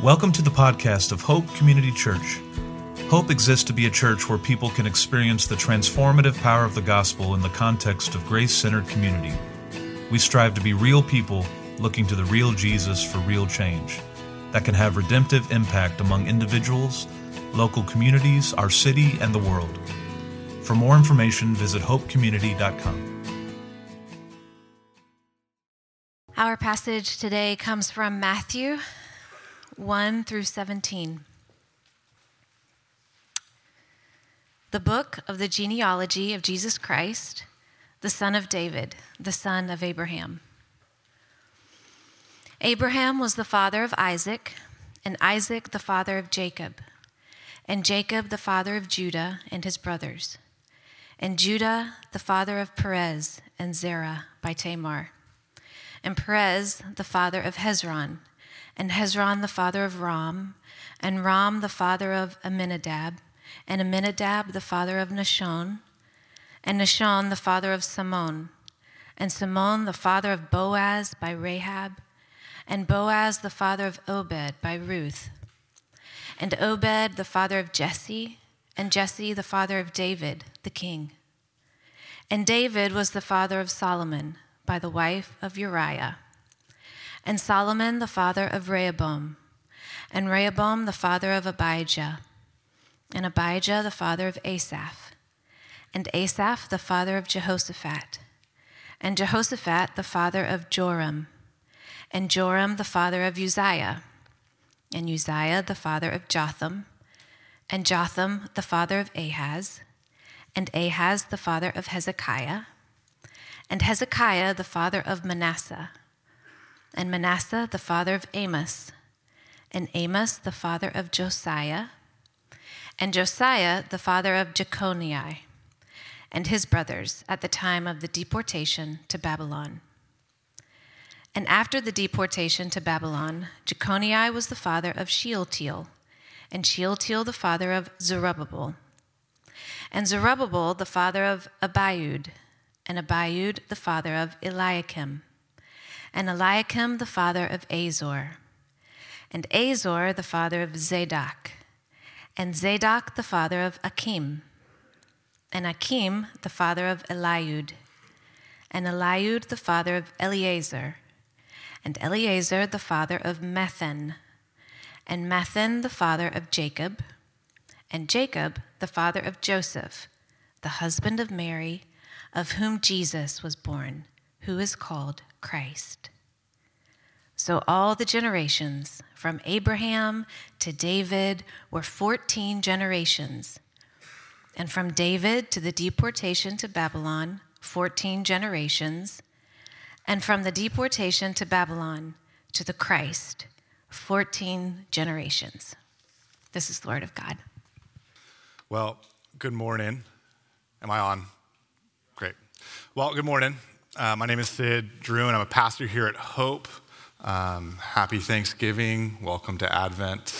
Welcome to the podcast of Hope Community Church. Hope exists to be a church where people can experience the transformative power of the gospel in the context of grace-centered community. We strive to be real people looking to the real Jesus for real change that can have redemptive impact among individuals, local communities, our city, and the world. For more information, visit hopecommunity.com. Our passage today comes from Matthew 1 through 17. The book of the genealogy of Jesus Christ, the son of David, the son of Abraham. Abraham was the father of Isaac, and Isaac the father of Jacob, and Jacob the father of Judah and his brothers, and Judah the father of Perez and Zerah by Tamar, and Perez the father of Hezron, and Hezron the father of Ram, and Ram the father of Amminadab, and Amminadab the father of Nahshon, and Nahshon the father of Salmon, and Salmon the father of Boaz by Rahab, and Boaz the father of Obed by Ruth, and Obed the father of Jesse, and Jesse the father of David the king. And David was the father of Solomon by the wife of Uriah, and Solomon the father of Rehoboam, and Rehoboam the father of Abijah, and Abijah the father of Asaph, and Asaph the father of Jehoshaphat, and Jehoshaphat the father of Joram, and Joram the father of Uzziah, and Uzziah the father of Jotham, and Jotham the father of Ahaz, and Ahaz the father of Hezekiah, and Hezekiah the father of Manasseh, and Manasseh the father of Amos, and Amos the father of Josiah, and Josiah the father of Jeconiah, and his brothers at the time of the deportation to Babylon. And after the deportation to Babylon, Jeconiah was the father of Shealtiel, and Shealtiel the father of Zerubbabel, and Zerubbabel the father of Abiud, and Abiud the father of Eliakim, and Eliakim the father of Azor, and Azor the father of Zadok, and Zadok the father of Achim, and Achim the father of Eliud, and Eliud the father of Eleazar, and Eleazar the father of Methan, and Methan the father of Jacob, and Jacob the father of Joseph, the husband of Mary, of whom Jesus was born, who is called Christ. So all the generations from Abraham to David were 14 generations, and from David to the deportation to Babylon, 14 generations, and from the deportation to Babylon to the Christ, 14 generations. This is the word of God. Well, good morning. Am I on? Great. Well, good morning. My name is Sid Drew, and I'm a pastor here at Hope. Happy Thanksgiving. Welcome to Advent.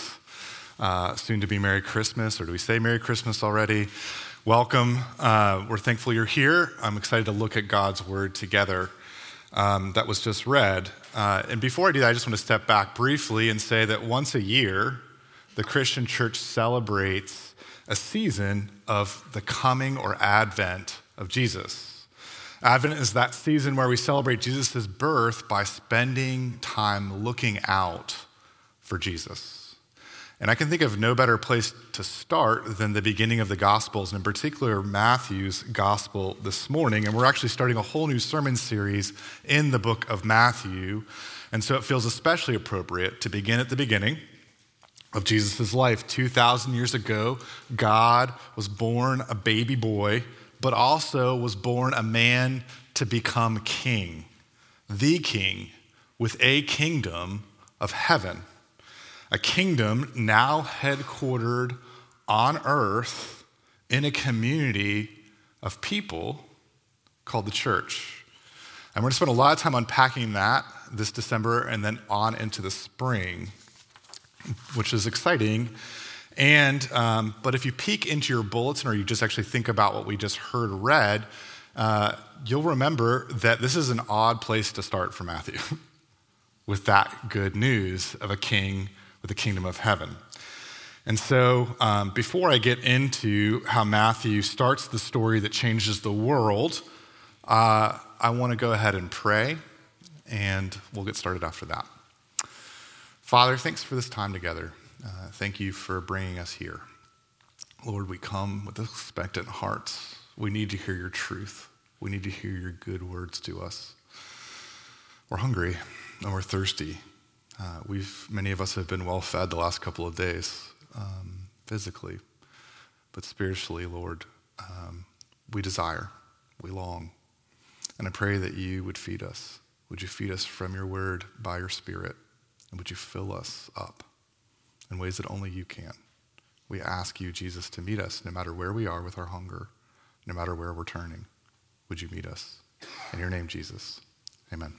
Soon to be Merry Christmas, or do we say Merry Christmas already? Welcome. We're thankful you're here. I'm excited to look at God's word together that was just read. And before I do that, I just want to step back briefly and say that once a year, the Christian church celebrates a season of the coming or advent of Jesus. Advent is that season where we celebrate Jesus' birth by spending time looking out for Jesus. And I can think of no better place to start than the beginning of the Gospels, and in particular Matthew's Gospel this morning. And we're actually starting a whole new sermon series in the book of Matthew. And so it feels especially appropriate to begin at the beginning of Jesus' life. 2,000 years ago, God was born a baby boy, but also was born a man to become king, the king with a kingdom of heaven, a kingdom now headquartered on earth in a community of people called the church. And we're going to spend a lot of time unpacking that this December and then on into the spring, which is exciting. And but if you peek into your bulletin or you just actually think about what we just heard read, you'll remember that this is an odd place to start for Matthew with that good news of a king with the kingdom of heaven. And so before I get into how Matthew starts the story that changes the world, I want to go ahead and pray, and we'll get started after that. Father, thanks for this time together. Thank you for bringing us here. Lord, we come with expectant hearts. We need to hear your truth. We need to hear your good words to us. We're hungry and we're thirsty. Many of us have been well fed the last couple of days, physically, but spiritually, Lord, we desire, we long. And I pray that you would feed us. Would you feed us from your word by your Spirit? And would you fill us up in ways that only you can? We ask you, Jesus, to meet us no matter where we are with our hunger, no matter where we're turning. Would you meet us? In your name, Jesus. Amen.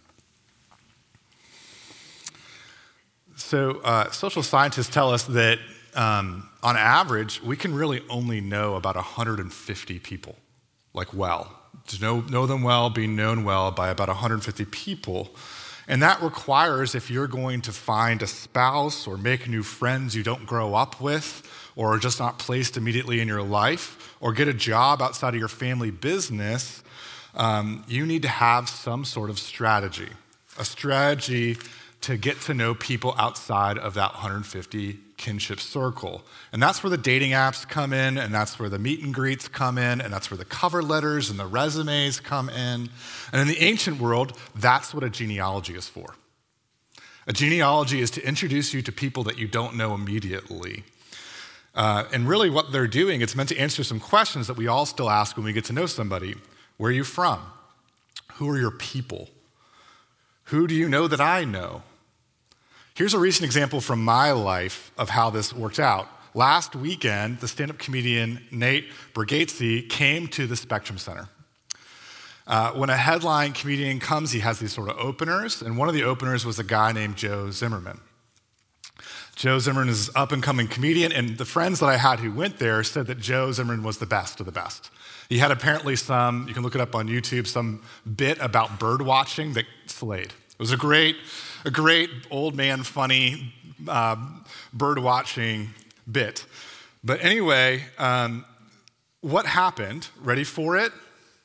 So social scientists tell us that on average, we can really only know about 150 people, like well. To know them well, be known well by about 150 people. And that requires, if you're going to find a spouse or make new friends you don't grow up with, or are just not placed immediately in your life, or get a job outside of your family business, you need to have some sort of strategy, a strategy to get to know people outside of that 150 kinship circle. And that's where the dating apps come in, and that's where the meet and greets come in, and that's where the cover letters and the resumes come in. And in the ancient world, that's what a genealogy is for. A genealogy is to introduce you to people that you don't know immediately. And really what they're doing, it's meant to answer some questions that we all still ask when we get to know somebody. Where are you from? Who are your people? Who do you know that I know? Here's a recent example from my life of how this worked out. Last weekend, the stand-up comedian Nate Bargatze came to the Spectrum Center. When a headline comedian comes, he has these sort of openers, and one of the openers was a guy named Joe Zimmerman. Joe Zimmerman is an up-and-coming comedian, and the friends that I had who went there said that Joe Zimmerman was the best of the best. He had apparently you can look it up on YouTube, some bit about bird watching that slayed. It was a great old man funny bird watching bit. But anyway, what happened? Ready for it?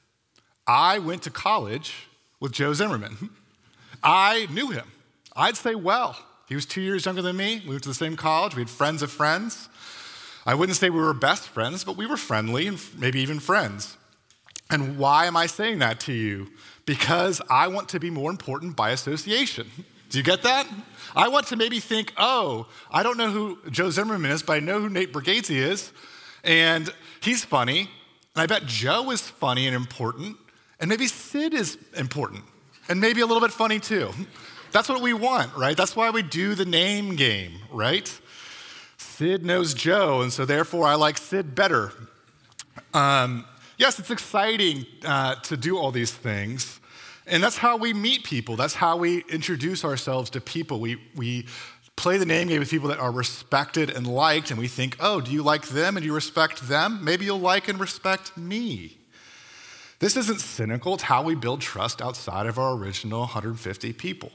I went to college with Joe Zimmerman. I knew him. I'd say well. He was 2 years younger than me. We went to the same college. We had friends of friends. I wouldn't say we were best friends, but we were friendly and maybe even friends. And why am I saying that to you? Because I want to be more important by association. Do you get that? I want to maybe think, I don't know who Joe Zimmerman is, but I know who Nate Bargatze is, and he's funny, and I bet Joe is funny and important, and maybe Sid is important, and maybe a little bit funny too. That's what we want, right? That's why we do the name game, right? Sid knows Joe, and so therefore I like Sid better. Yes, it's exciting to do all these things, and that's how we meet people. That's how we introduce ourselves to people. We play the name game with people that are respected and liked, and we think, do you like them and do you respect them? Maybe you'll like and respect me. This isn't cynical. It's how we build trust outside of our original 150 people.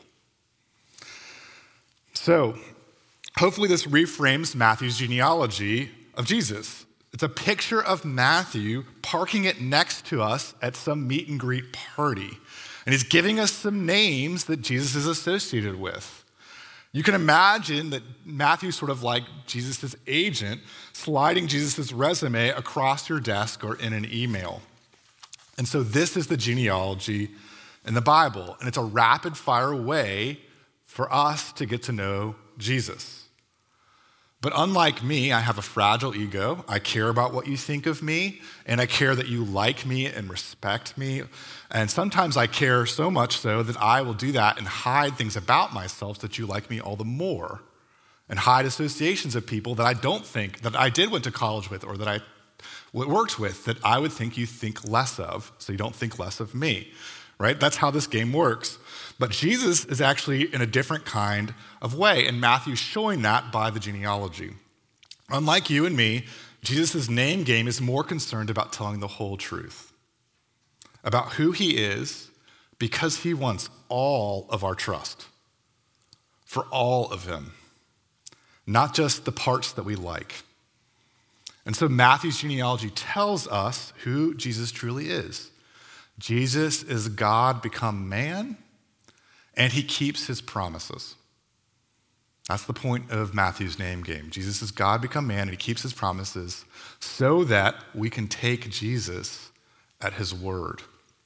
So, hopefully this reframes Matthew's genealogy of Jesus. It's a picture of Matthew parking it next to us at some meet and greet party. And he's giving us some names that Jesus is associated with. You can imagine that Matthew's sort of like Jesus' agent sliding Jesus' resume across your desk or in an email. And so this is the genealogy in the Bible. And it's a rapid fire way for us to get to know Jesus. But unlike me, I have a fragile ego. I care about what you think of me, and I care that you like me and respect me. And sometimes I care so much so that I will do that and hide things about myself so that you like me all the more, and hide associations of people that I don't think, that I did went to college with or that I worked with, that I would think you think less of, so you don't think less of me, right? That's how this game works. But Jesus is actually in a different kind of way, and Matthew's showing that by the genealogy. Unlike you and me, Jesus' name game is more concerned about telling the whole truth, about who he is, because he wants all of our trust, for all of him. not just the parts that we like. And so Matthew's genealogy tells us who Jesus truly is. Jesus is God become man, and he keeps his promises. That's the point of Matthew's name game. Jesus is God become man, and he keeps his promises so that we can take Jesus at his word.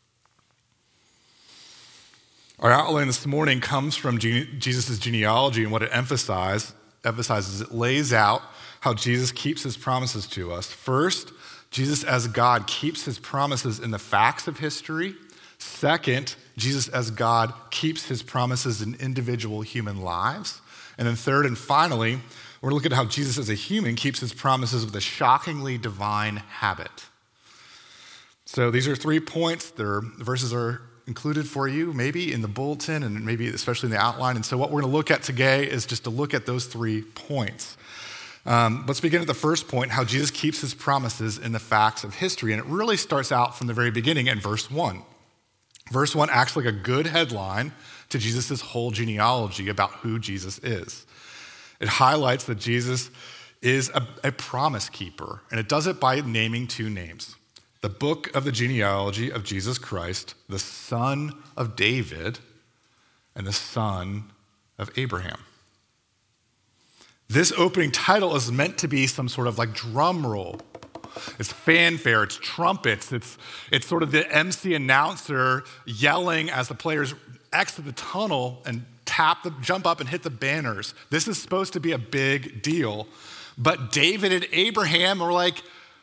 Our outline this morning comes from Jesus' genealogy, and what it emphasizes, it lays out how Jesus keeps his promises to us. First, Jesus as God keeps his promises in the facts of history. Second, Jesus as God keeps his promises in individual human lives. And then third and finally, we're looking at how Jesus as a human keeps his promises with a shockingly divine habit. So these are 3 points. The verses are included for you, maybe in the bulletin and maybe especially in the outline. And so what we're going to look at today is just to look at those 3 points. Let's begin at the first point, how Jesus keeps his promises in the facts of history. And it really starts out from the very beginning in verse 1. Verse 1 acts like a good headline to Jesus' whole genealogy about who Jesus is. It highlights that Jesus is a promise keeper, and it does it by naming 2 names. The book of the genealogy of Jesus Christ, the son of David, and the son of Abraham. This opening title is meant to be some sort of like drum roll. It's fanfare, it's trumpets, it's sort of the MC announcer yelling as the players exit the tunnel and jump up and hit the banners. This is supposed to be a big deal. But David and Abraham are like,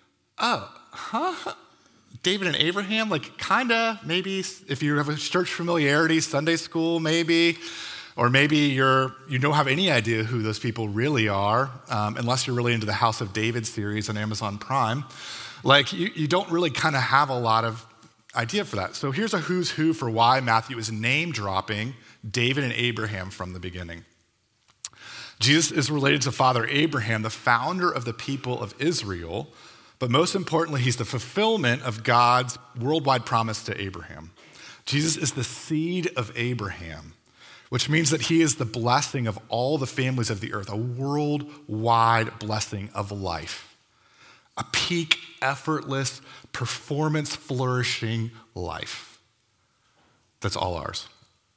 David and Abraham, like kinda, maybe if you have a church familiarity, Sunday school maybe, or maybe you don't have any idea who those people really are, unless you're really into the House of David series on Amazon Prime. Like you don't really kind of have a lot of idea for that. So here's a who's who for why Matthew is name dropping David and Abraham from the beginning. Jesus is related to Father Abraham, the founder of the people of Israel, but most importantly, he's the fulfillment of God's worldwide promise to Abraham. Jesus is the seed of Abraham, which means that he is the blessing of all the families of the earth, a worldwide blessing of life, a peak, effortless, performance-flourishing life. That's all ours.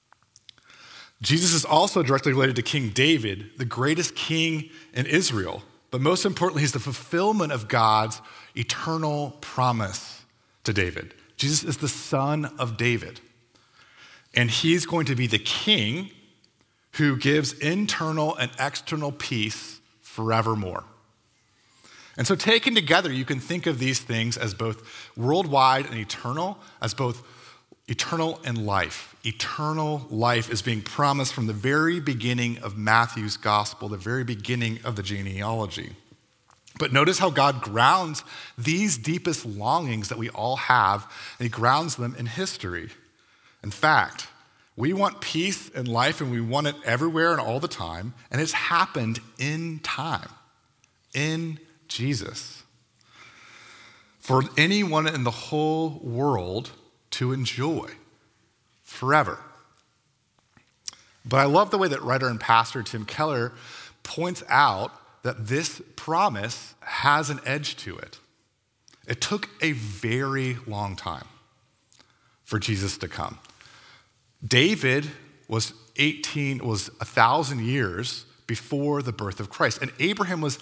Jesus is also directly related to King David, the greatest king in Israel. But most importantly, he's the fulfillment of God's eternal promise to David. Jesus is the son of David. And he's going to be the king who gives internal and external peace forevermore. And so taken together, you can think of these things as both worldwide and eternal, as both eternal and life. Eternal life is being promised from the very beginning of Matthew's gospel, the very beginning of the genealogy. But notice how God grounds these deepest longings that we all have, and he grounds them in history. In fact, we want peace in life, and we want it everywhere and all the time, and it's happened in time, in Jesus. For anyone in the whole world to enjoy forever. But I love the way that writer and pastor Tim Keller points out that this promise has an edge to it. It took a very long time for Jesus to come. David was 1,000 years before the birth of Christ, and Abraham was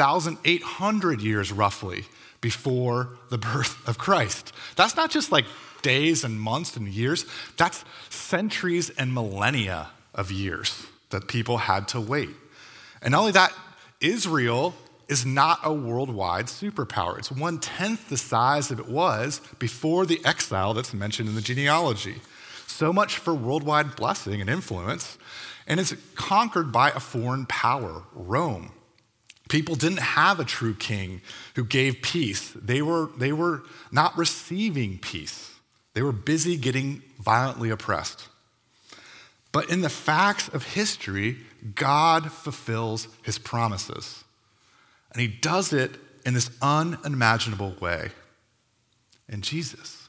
1,800 years roughly before the birth of Christ. That's not just like days and months and years, that's centuries and millennia of years that people had to wait. And not only that, Israel is not a worldwide superpower. It's 1/10 the size that it was before the exile that's mentioned in the genealogy. So much for worldwide blessing and influence, and it's conquered by a foreign power, Rome. People didn't have a true king who gave peace. They were not receiving peace. They were busy getting violently oppressed. But in the facts of history, God fulfills his promises. And he does it in this unimaginable way. In Jesus,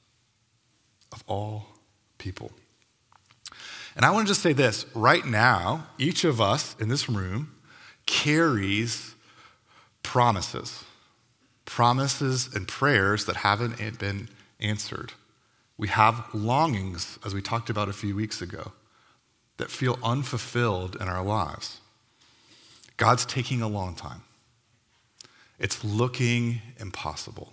of all people. And I want to just say this, right now, each of us in this room carries promises and prayers that haven't been answered. We have longings, as we talked about a few weeks ago, that feel unfulfilled in our lives. God's taking a long time. It's looking impossible.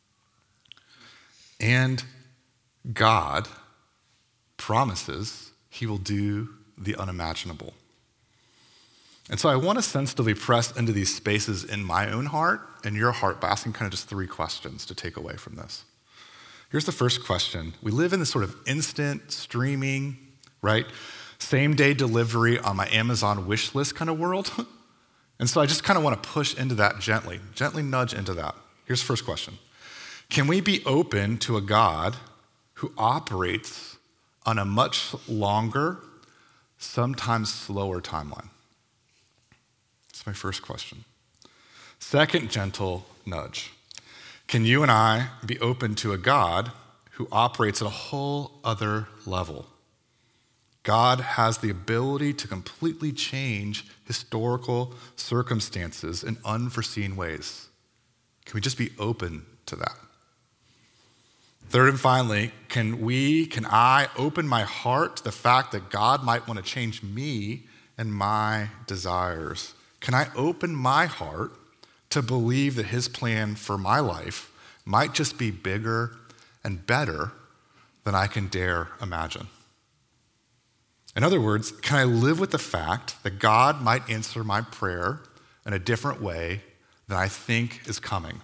And God promises he will do the unimaginable. And so I want to sensitively press into these spaces in my own heart and your heart by asking kind of just 3 questions to take away from this. Here's the first question. We live in this sort of instant streaming, right? Same day delivery on my Amazon wish list kind of world. And so I just kind of want to push into that gently nudge into that. Here's the first question. Can we be open to a God who operates on a much longer, sometimes slower timeline? That's my first question. Second gentle nudge. Can you and I be open to a God who operates at a whole other level? God has the ability to completely change historical circumstances in unforeseen ways. Can we just be open to that? Third and finally, can I open my heart to the fact that God might want to change me and my desires? Can I open my heart to believe that his plan for my life might just be bigger and better than I can dare imagine? In other words, can I live with the fact that God might answer my prayer in a different way than I think is coming?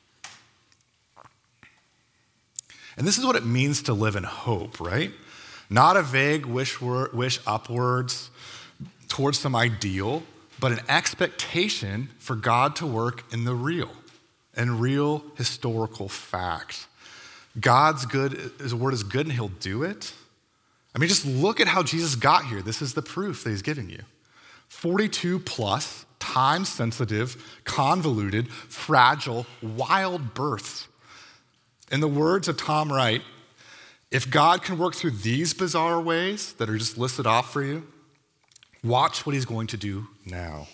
And this is what it means to live in hope, right? Not a vague wish upwards towards some ideal, but an expectation for God to work in the real and real historical fact. God's good, his word is good and he'll do it. I mean, just look at how Jesus got here. This is the proof that he's giving you. 42 plus, time-sensitive, convoluted, fragile, wild births. In the words of Tom Wright, if God can work through these bizarre ways that are just listed off for you, watch what he's going to do now.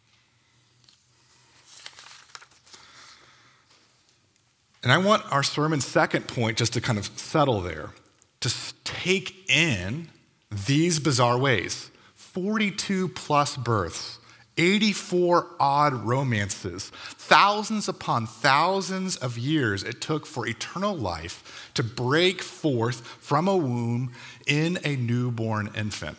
And I want our sermon's second point just to kind of settle there, to take in these bizarre ways. 42 plus births, 84 odd romances, thousands upon thousands of years it took for eternal life to break forth from a womb in a newborn infant.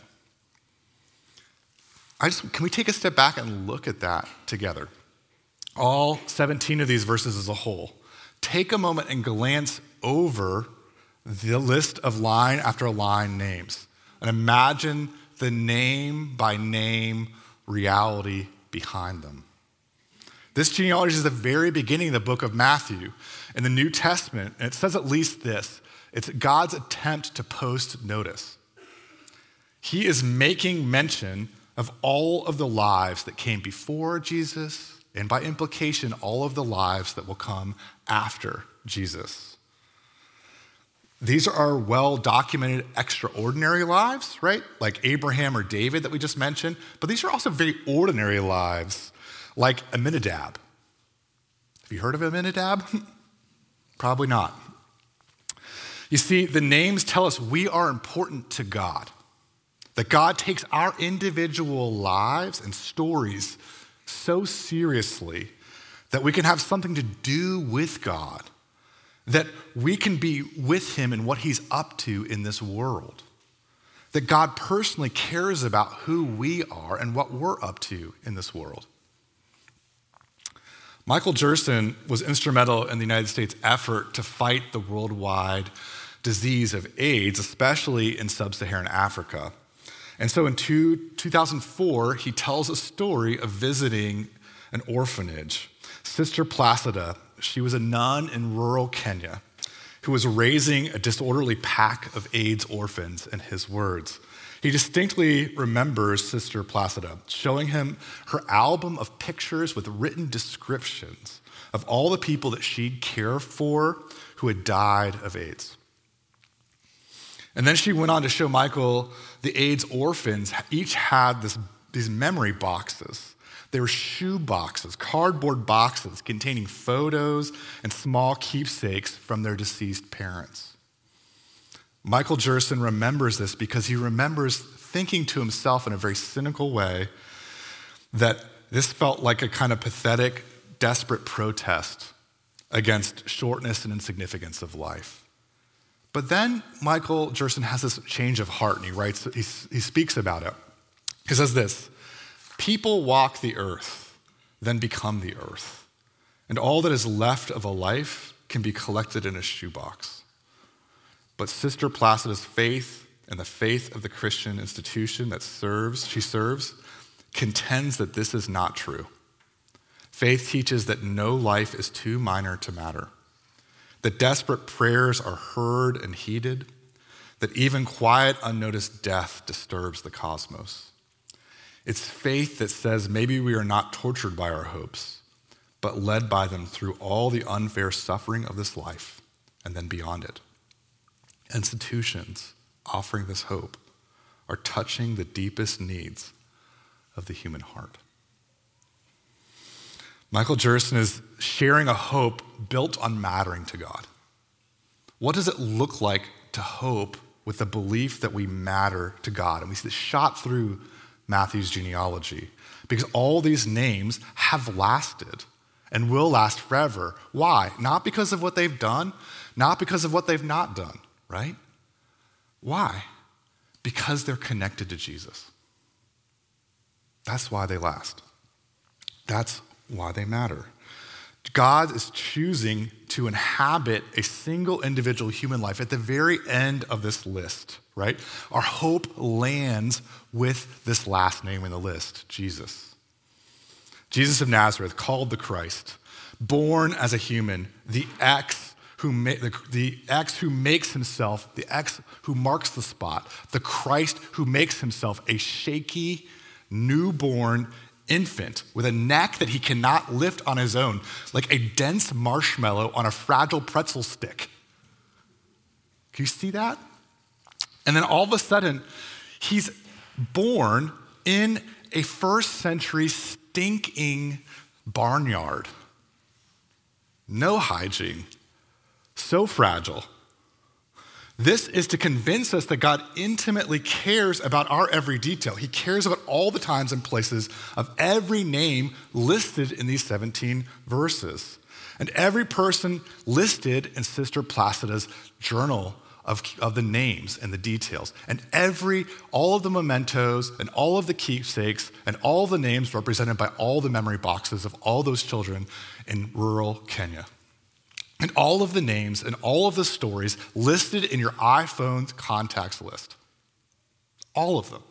Can we take a step back and look at that together? All 17 of these verses as a whole. Take a moment and glance over the list of line after line names and imagine the name by name reality behind them. This genealogy is the very beginning of the book of Matthew in the New Testament, and it says at least this. It's God's attempt to post notice. He is making mention of all of the lives that came before Jesus, and by implication, all of the lives that will come after Jesus. These are well-documented, extraordinary lives, right? Like Abraham or David that we just mentioned. But these are also very ordinary lives, like Aminadab. Have you heard of Aminadab? Probably not. You see, the names tell us we are important to God. That God takes our individual lives and stories so seriously that we can have something to do with God. That we can be with him in what he's up to in this world. That God personally cares about who we are and what we're up to in this world. Michael Gerson was instrumental in the United States' effort to fight the worldwide disease of AIDS, especially in sub-Saharan Africa. And so in 2004, he tells a story of visiting an orphanage. Sister Placida, she was a nun in rural Kenya who was raising a disorderly pack of AIDS orphans, in his words. He distinctly remembers Sister Placida showing him her album of pictures with written descriptions of all the people that she'd care for who had died of AIDS. And then she went on to show Michael the AIDS orphans each had these memory boxes They were shoe boxes, cardboard boxes containing photos and small keepsakes from their deceased parents. Michael Gerson remembers this because he remembers thinking to himself in a very cynical way that this felt like a kind of pathetic, desperate protest against shortness and insignificance of life. But then Michael Gerson has this change of heart, and he speaks about it. He says this: people walk the earth, then become the earth, and all that is left of a life can be collected in a shoebox. But Sister Placida's faith and the faith of the Christian institution that she serves contends that this is not true. Faith teaches that no life is too minor to matter, that desperate prayers are heard and heeded, that even quiet, unnoticed death disturbs the cosmos. It's faith that says maybe we are not tortured by our hopes, but led by them through all the unfair suffering of this life and then beyond it. Institutions offering this hope are touching the deepest needs of the human heart. Michael Gerson is sharing a hope built on mattering to God. What does it look like to hope with the belief that we matter to God? And we see this shot through Matthew's genealogy because all these names have lasted and will last forever. Why? Not because of what they've done, not because of what they've not done, right? Why? Because they're connected to Jesus. That's why they last. That's why they matter. God is choosing to inhabit a single individual human life at the very end of this list, right? Our hope lands with this last name in the list, Jesus. Jesus of Nazareth, called the Christ, born as a human, the X who makes himself, the X who marks the spot, the Christ who makes himself a shaky, newborn infant with a neck that he cannot lift on his own, like a dense marshmallow on a fragile pretzel stick. Can you see that? And then all of a sudden, he's born in a first century stinking barnyard. No hygiene, so fragile. This is to convince us that God intimately cares about our every detail. He cares about all the times and places of every name listed in these 17 verses. And every person listed in Sister Placida's journal of the names and the details. And all of the mementos and all of the keepsakes and all the names represented by all the memory boxes of all those children in rural Kenya. And all of the names and all of the stories listed in your iPhone's contacts list. All of them.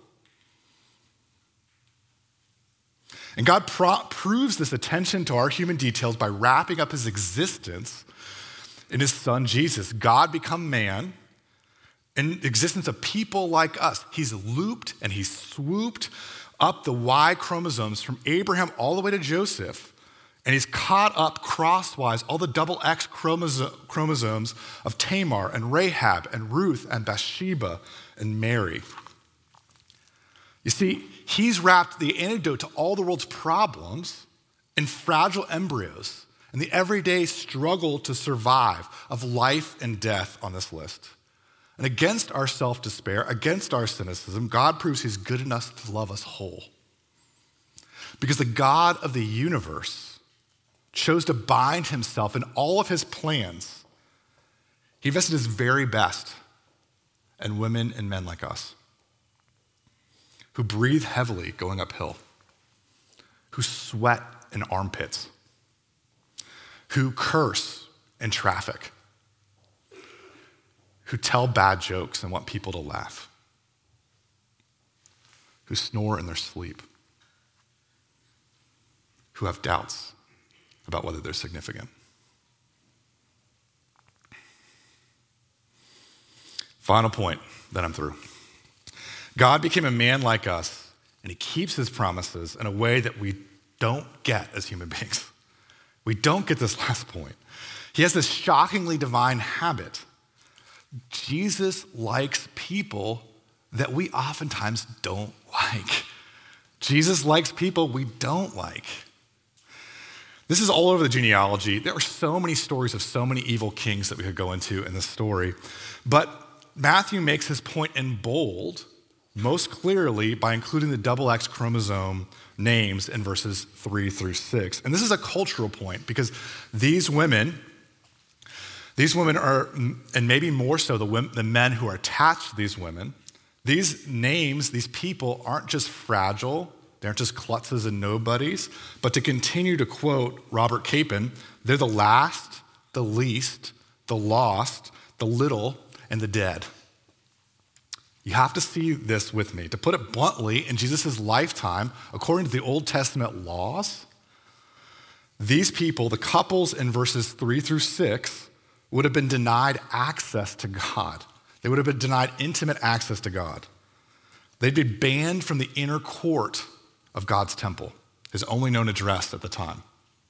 And God proves this attention to our human details by wrapping up his existence in his son Jesus. God become man in existence of people like us. He's looped and he's swooped up the Y chromosomes from Abraham all the way to Joseph. And he's caught up crosswise all the double X chromosomes of Tamar and Rahab and Ruth and Bathsheba and Mary. You see, he's wrapped the antidote to all the world's problems in fragile embryos and the everyday struggle to survive of life and death on this list. And against our self-despair, against our cynicism, God proves he's good enough to love us whole. Because the God of the universe chose to bind himself in all of his plans. He invested his very best in women and men like us, who breathe heavily going uphill, who sweat in armpits, who curse in traffic, who tell bad jokes and want people to laugh, who snore in their sleep, who have doubts about whether they're significant. Final point, then I'm through. God became a man like us, and he keeps his promises in a way that we don't get as human beings. We don't get this last point. He has this shockingly divine habit. Jesus likes people that we oftentimes don't like. Jesus likes people we don't like. This is all over the genealogy. There are so many stories of so many evil kings that we could go into in this story. But Matthew makes his point in bold most clearly by including the double X chromosome names in verses 3 through 6. And this is a cultural point because these women are, and maybe more so the men who are attached to these women, these names, these people aren't just fragile, they aren't just klutzes and nobodies, but to continue to quote Robert Capon, they're the last, the least, the lost, the little, and the dead. You have to see this with me. To put it bluntly, in Jesus' lifetime, according to the Old Testament laws, these people, the couples in verses 3 through 6, would have been denied access to God. They would have been denied intimate access to God. They'd be banned from the inner court of God's temple, his only known address at the time.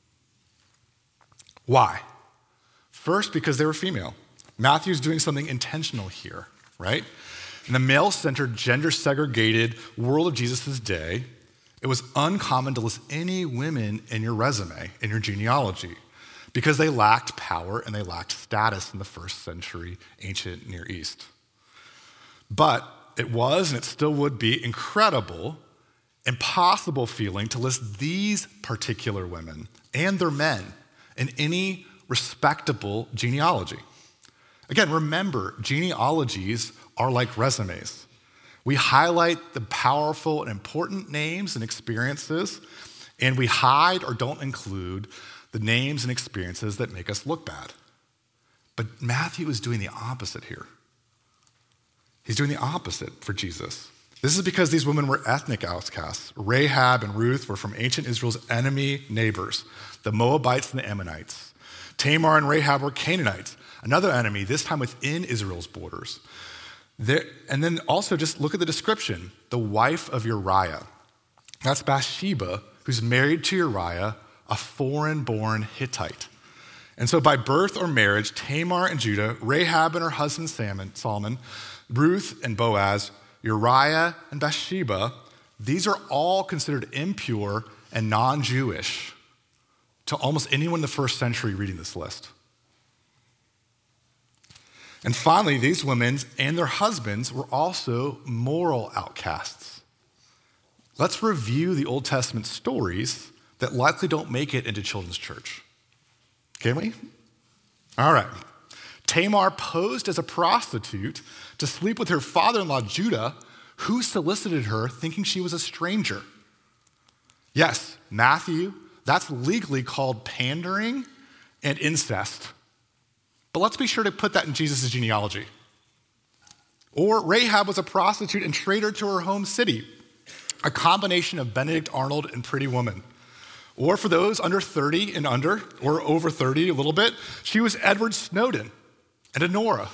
Why? First, because they were female. Matthew's doing something intentional here, right? In the male-centered, gender-segregated world of Jesus' day, it was uncommon to list any women in your resume, in your genealogy, because they lacked power and they lacked status in the first century ancient Near East. But it was, and it still would be, impossible feeling to list these particular women and their men in any respectable genealogy. Again, remember, genealogies are like resumes. We highlight the powerful and important names and experiences, and we hide or don't include the names and experiences that make us look bad. But Matthew is doing the opposite here. He's doing the opposite for Jesus. This is because these women were ethnic outcasts. Rahab and Ruth were from ancient Israel's enemy neighbors, the Moabites and the Ammonites. Tamar and Rahab were Canaanites, another enemy, this time within Israel's borders. And then also just look at the description, the wife of Uriah. That's Bathsheba, who's married to Uriah, a foreign-born Hittite. And so by birth or marriage, Tamar and Judah, Rahab and her husband Solomon, Ruth and Boaz, Uriah and Bathsheba, these are all considered impure and non-Jewish to almost anyone in the first century reading this list. And finally, these women and their husbands were also moral outcasts. Let's review the Old Testament stories that likely don't make it into children's church. Can we? All right. Tamar posed as a prostitute to sleep with her father-in-law, Judah, who solicited her thinking she was a stranger. Yes, Matthew, that's legally called pandering and incest. But let's be sure to put that in Jesus' genealogy. Or Rahab was a prostitute and traitor to her home city, a combination of Benedict Arnold and Pretty Woman. Or for those under 30 and under, or over 30 a little bit, she was Edward Snowden and Honora.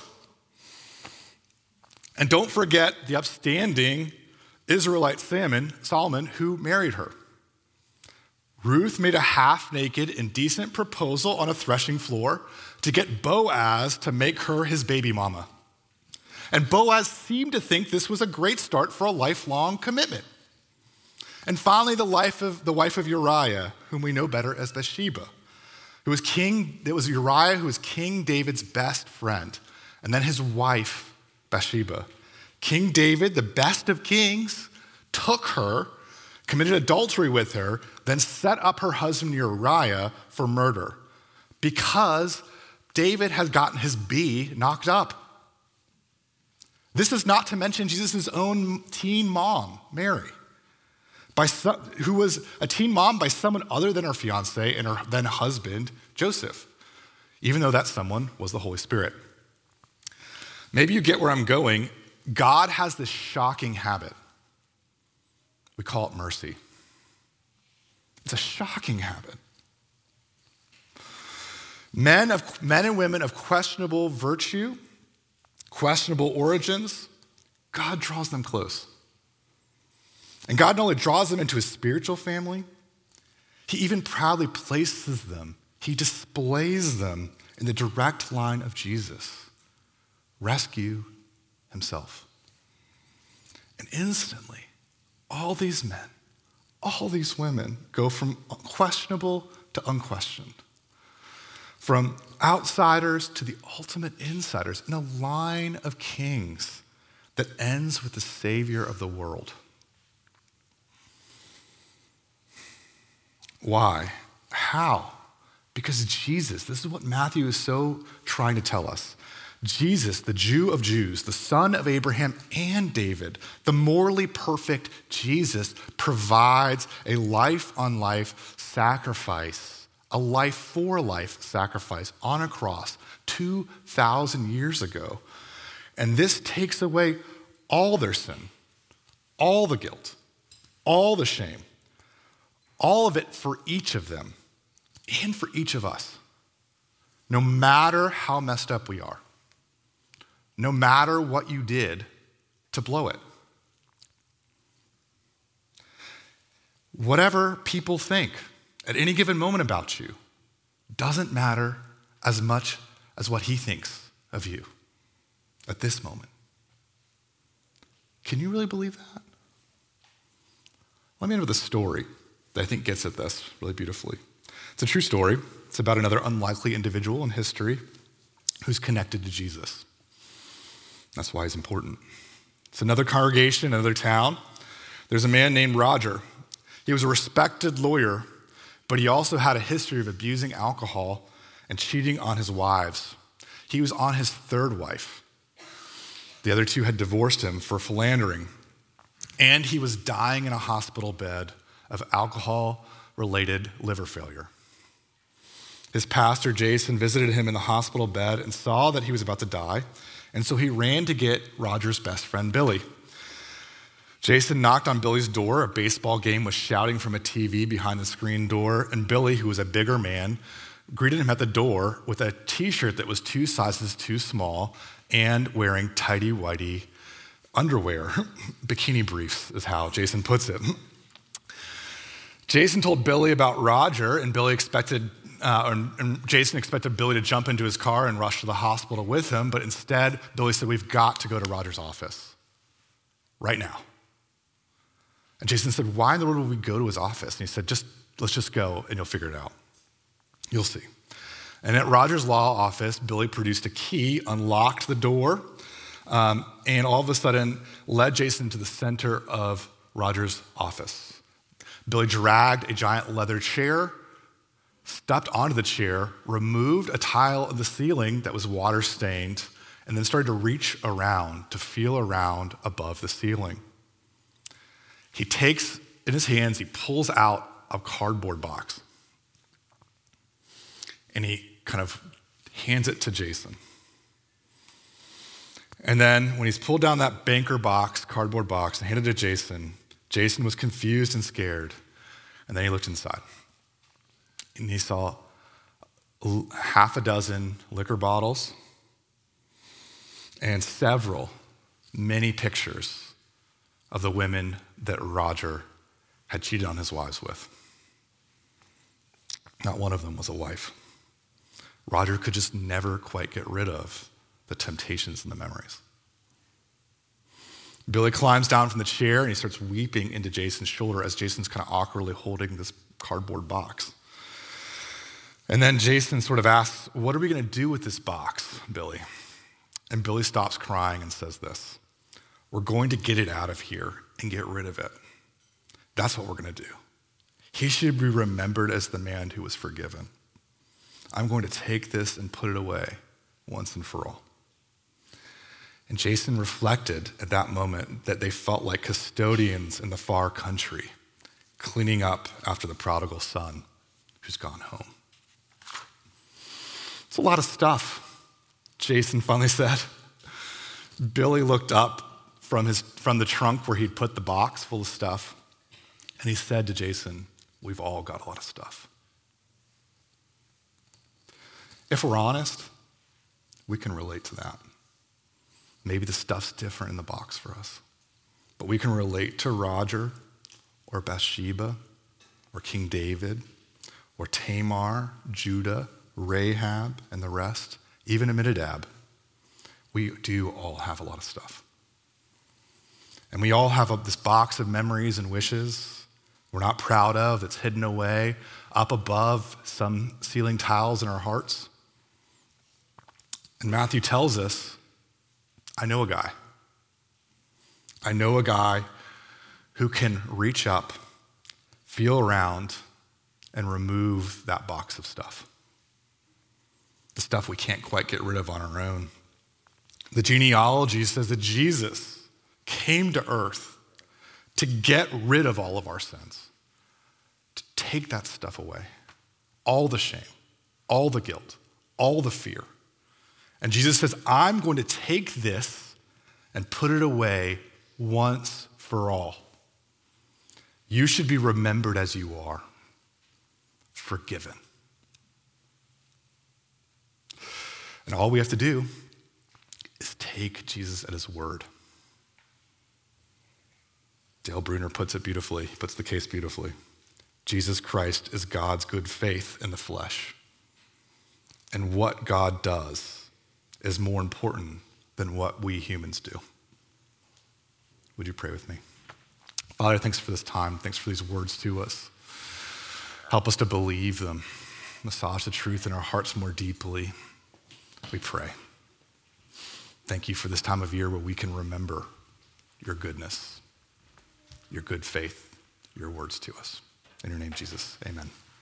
And don't forget the upstanding Israelite Solomon, who married her. Ruth made a half-naked, indecent proposal on a threshing floor to get Boaz to make her his baby mama. And Boaz seemed to think this was a great start for a lifelong commitment. And finally, the wife of Uriah, whom we know better as Bathsheba. It was Uriah who was King David's best friend, and then his wife, Bathsheba. King David, the best of kings, took her, committed adultery with her, then set up her husband Uriah for murder because David had gotten his bee knocked up. This is not to mention Jesus' own teen mom, Mary, who was a teen mom by someone other than her fiance and her then husband, Joseph, even though that someone was the Holy Spirit. Maybe you get where I'm going. God has this shocking habit. We call it mercy. It's a shocking habit. Men and women of questionable virtue, questionable origins, God draws them close. And God not only draws them into his spiritual family, he even proudly places them, he displays them in the direct line of Jesus. Rescue himself. And instantly, all these men, all these women go from questionable to unquestioned, from outsiders to the ultimate insiders in a line of kings that ends with the Savior of the world. Why? How? Because Jesus, this is what Matthew is so trying to tell us. Jesus, the Jew of Jews, the son of Abraham and David, the morally perfect Jesus provides a life-on-life sacrifice, a life-for-life sacrifice on a cross 2,000 years ago. And this takes away all their sin, all the guilt, all the shame, all of it for each of them and for each of us, no matter how messed up we are. No matter what you did to blow it. Whatever people think at any given moment about you doesn't matter as much as what he thinks of you at this moment. Can you really believe that? Let me end with a story that I think gets at this really beautifully. It's a true story. It's about another unlikely individual in history who's connected to Jesus. That's why he's important. It's another congregation, another town. There's a man named Roger. He was a respected lawyer, but he also had a history of abusing alcohol and cheating on his wives. He was on his third wife. The other two had divorced him for philandering. And he was dying in a hospital bed of alcohol-related liver failure. His pastor, Jason, visited him in the hospital bed and saw that he was about to die. And so he ran to get Roger's best friend, Billy. Jason knocked on Billy's door. A baseball game was shouting from a TV behind the screen door. And Billy, who was a bigger man, greeted him at the door with a t-shirt that was 2 sizes too small and wearing tighty-whitey underwear. Bikini briefs is how Jason puts it. Jason told Billy about Roger, and Jason expected Billy to jump into his car and rush to the hospital with him, but instead, Billy said, "We've got to go to Roger's office right now." And Jason said, "Why in the world would we go to his office?" And he said, let's just go and you'll figure it out. You'll see. And at Roger's law office, Billy produced a key, unlocked the door, and all of a sudden led Jason to the center of Roger's office. Billy dragged a giant leather chair, stepped onto the chair, removed a tile of the ceiling that was water stained, and then started to reach around, to feel around above the ceiling. He takes in his hands, he pulls out a cardboard box, and he kind of hands it to Jason. And then when he's pulled down that cardboard box, and handed it to Jason, Jason was confused and scared, and then he looked inside. And he saw half a dozen liquor bottles and many pictures of the women that Roger had cheated on his wives with. Not one of them was a wife. Roger could just never quite get rid of the temptations and the memories. Billy climbs down from the chair and he starts weeping into Jason's shoulder as Jason's kind of awkwardly holding this cardboard box. And then Jason sort of asks, "What are we going to do with this box, Billy?" And Billy stops crying and says this, "We're going to get it out of here and get rid of it. That's what we're going to do. He should be remembered as the man who was forgiven. I'm going to take this and put it away once and for all." And Jason reflected at that moment that they felt like custodians in the far country, cleaning up after the prodigal son who's gone home. It's a lot of stuff, Jason finally said. Billy looked up from the trunk where he'd put the box full of stuff, and he said to Jason, "We've all got a lot of stuff." If we're honest, we can relate to that. Maybe the stuff's different in the box for us, but we can relate to Roger or Bathsheba or King David or Tamar, Judah, Rahab, and the rest, even Aminadab. We do all have a lot of stuff. And we all have this box of memories and wishes we're not proud of, that's hidden away up above some ceiling tiles in our hearts. And Matthew tells us, I know a guy. I know a guy who can reach up, feel around, and remove that box of stuff. The stuff we can't quite get rid of on our own. The genealogy says that Jesus came to earth to get rid of all of our sins, to take that stuff away, all the shame, all the guilt, all the fear. And Jesus says, I'm going to take this and put it away once for all. You should be remembered as you are, forgiven. And all we have to do is take Jesus at his word. Dale Bruner puts it beautifully, puts the case beautifully. Jesus Christ is God's good faith in the flesh. And what God does is more important than what we humans do. Would you pray with me? Father, thanks for this time. Thanks for these words to us. Help us to believe them. Massage the truth in our hearts more deeply. We pray. Thank you for this time of year where we can remember your goodness, your good faith, your words to us. In your name, Jesus, amen.